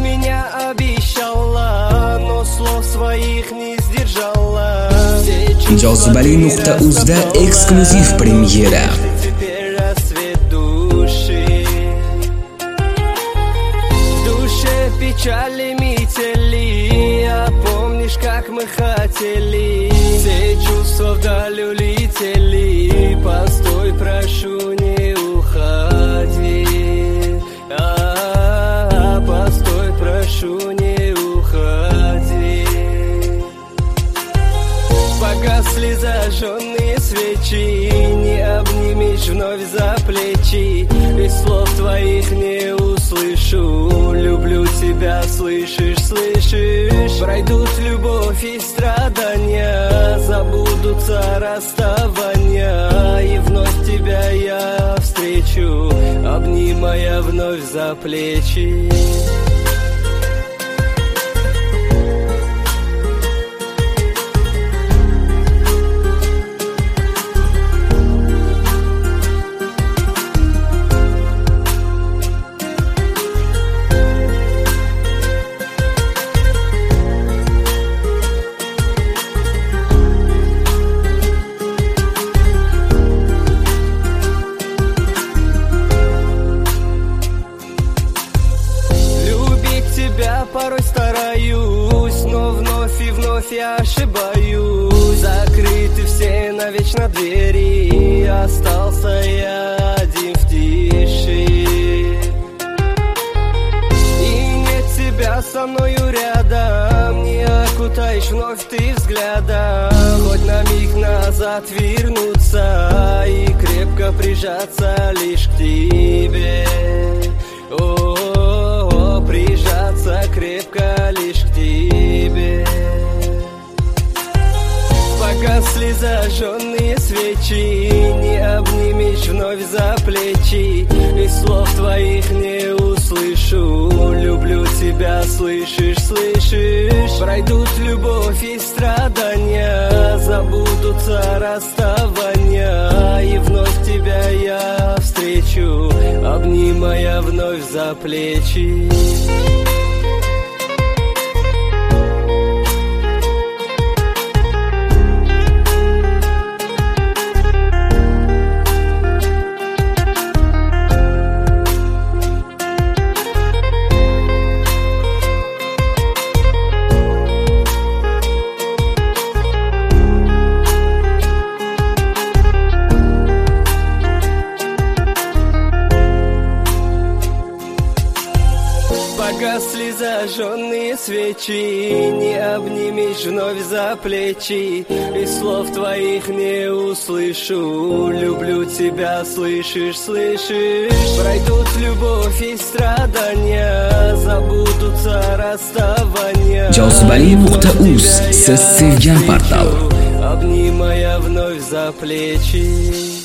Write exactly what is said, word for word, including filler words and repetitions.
меня обещала, но слов своих не сдержала. Jozibali nuqta uzda eksklyuziv premyera. Теперь рассвет души, в душе печали метели. А помнишь, как мы хотели, все чувства вдаль улетели. Постой, прошу, не уходи. А-а-а, постой, прошу, не уходи. Погасли зажженные свечи, не обнимешь вновь за плечи. Ведь слов твоих не услышу. Люблю тебя, слышишь, слышишь. Пройдут любовь и страдания, забудутся расставания, и вновь тебя я встречу, обнимая вновь за плечи. Порой стараюсь, но вновь и вновь я ошибаюсь. Закрыты все навечно двери, остался я один в тиши. И нет тебя со мною рядом, не окутаешь вновь ты взглядом. Хоть на миг назад вернуться и крепко прижаться лишь к тебе. О-о-о, прижаться крепко лишь к тебе. Погасли зажженные свечи, не обнимешь вновь за плечи. И слов твоих не услышу. Люблю тебя, слышишь, слышишь. Пройдут любовь и страдания, забудутся расставания, и вновь тебя я встречу, обнимая вновь за плечи. Погасли зажженные свечи, не обнимешь вновь за плечи. И слов твоих не услышу. Люблю тебя, слышишь, слышишь. Пройдут любовь и страдания, забудутся расставания. Jozibali nuqta uz siz sevgan portal. Обнимая вновь за плечи.